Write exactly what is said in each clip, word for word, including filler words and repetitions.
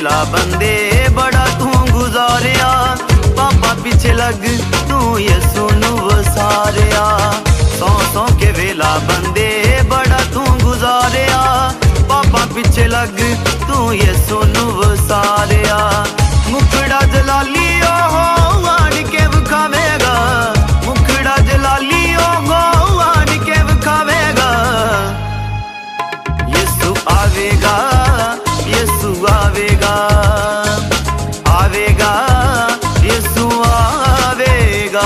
वेला बंदे बड़ा तू गुजारिया, पापा पीछे लग तू यसू नू वसारिया। सौ सौ के वेला बंदे बड़ा तू गुजारिया, पापा पीछे लग तू यसू नू वसारिया। मुखड़ा जलाली हो आड़ के विखावेगा, मुखड़ा जलाली हो आड़ के विखावेगा। यसू आवेगा, यसू आवेगा, आवेगा, यसू आवेगा।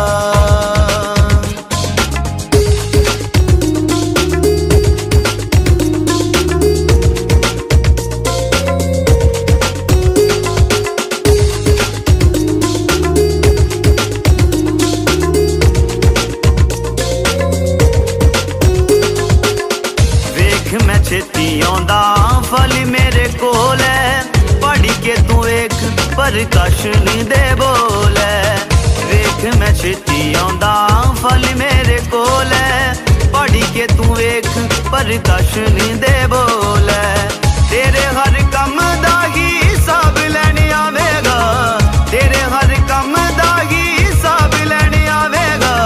मैं छेती आंदा फल मेरे कोल है, पढ़ी के तू एक प्रकाशन दे बोल है। वेख मैं छेती आंदा फल मेरे कोल है, पढ़ी के तू एक प्रकाशन दे बोल है। तेरे हर कम दा ही हिसाब लैने आवेगा, तेरे हर कम दा ही हिसाब लैने आवेगा।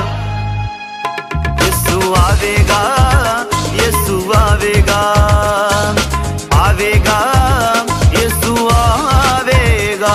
यसू आवेगा, यसू आवेगा, आवेगा, यसू आवेगा।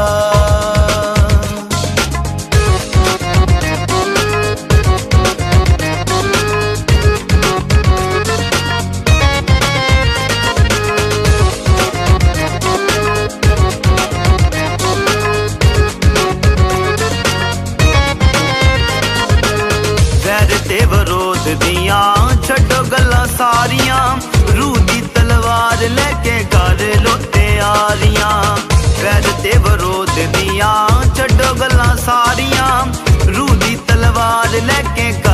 वैर ते विरोध दियां छड्डो गल्लां सारियां, रूह दी तलवार लेके कर लो तैयारियां। वैर ते विरोध दियां छड्डो गल्लां सारियां, रूह दी तलवार लेके